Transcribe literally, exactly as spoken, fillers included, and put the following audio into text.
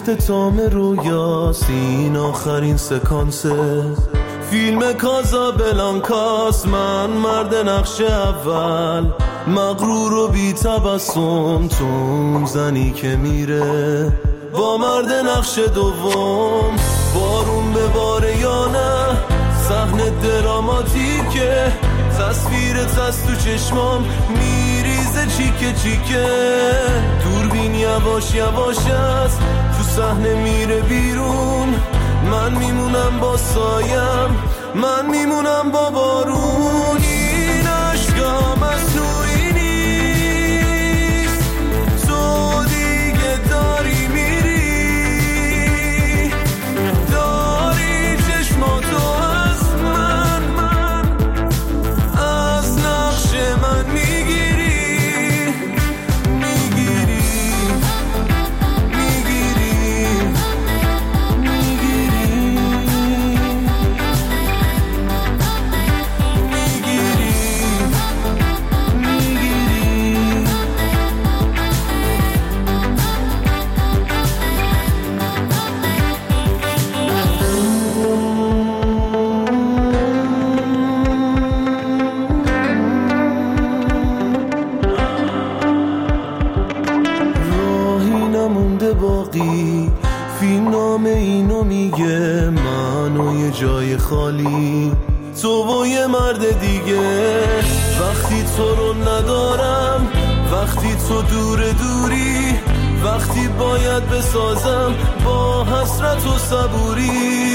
اختتام رویاست این آخرین سکانسه فیلم کازابلانکاست. من مرد نقش اول مغرور و بی تبسم، تو اون زنی که میره با مرد نقش دوم. بارون به باره یا نه صحنه دراماتیکه، تصویرت از تو چشمام میریزه چیکه چیکه. دوربین یواش یواش است تو صحنه میره بیرون، من میمونم با سایم، من میمونم با بارون. این عشقم از تویی نیست، تو دیگه داری میری، داری چشماتو از من من از نقش من میگیری میگیری باقی. فیلم نام اینو میگه من و یه جای خالی، تو و یه مرد دیگه. وقتی تو رو ندارم، وقتی تو دور دوری، وقتی باید بسازم با حسرت و صبوری.